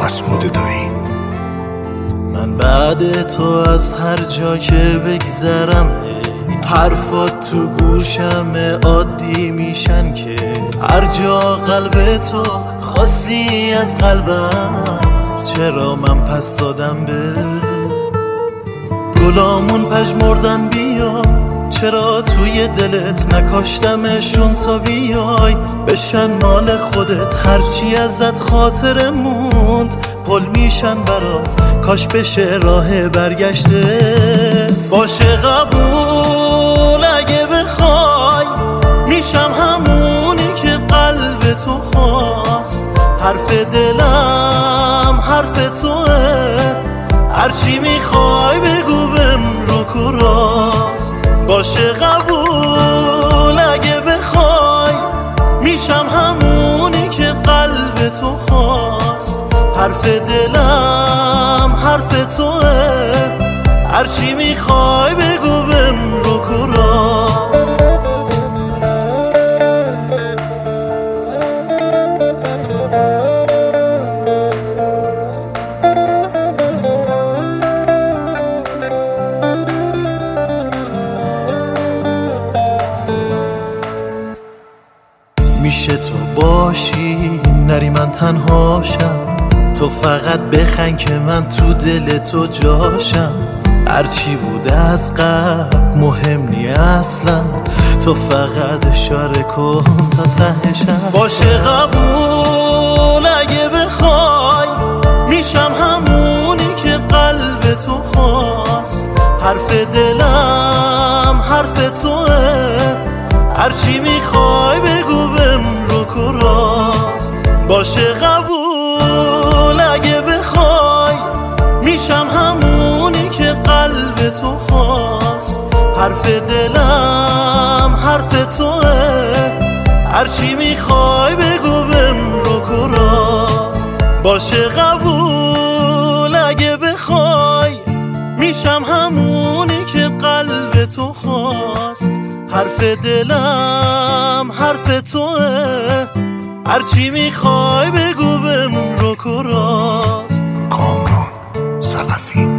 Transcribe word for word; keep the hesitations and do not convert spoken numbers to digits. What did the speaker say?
مسعود دایی. من بعد تو از هر جا که بگذرم حرفات تو گوشم عادی میشن که هر جا قلب تو خاصی از قلبم. چرا من پس دادم به گلامون پژمردن بیا؟ چرا توی دلت نکاشتمشون تا بیای بشن مال خودت؟ هرچی ازت خاطر موند پل میشن برات، کاش بشه راه برگشتت. باشه قبول اگه بخوای میشم همونی که قلب تو خواست. حرف دلم حرف توه، هرچی میخوای بگو بهم رو و راست. باشه قبول اگه بخوای میشم همونی که قلب تو خواست. حرف دلم حرف توه، هرچی میخوای بگو بهم رو و راست. میشه تو باشی نری من تنهاشم، تو فقط بخن که من تو دل تو جاشم. هرچی بوده از قبل مهم نی اصلا، تو فقط اشاره کن تا تهشم. باشه قبول اگه بخوای میشم همونی که قلب تو خواست. حرف دلم حرف توه، هرچی میخوای بگو بهم رو و راست. باشه قبول اگه بخوای میشم همونی که قلب تو خواست. حرف دلم حرف توه، هرچی میخوای بگو بهم رو و راست. باشه قبول اگه بخوای میشم همونی که قلب تو خواست. حرف دلم حرف توه، هرچی میخوای بگو بهم رو و راست. کامران ثقفی.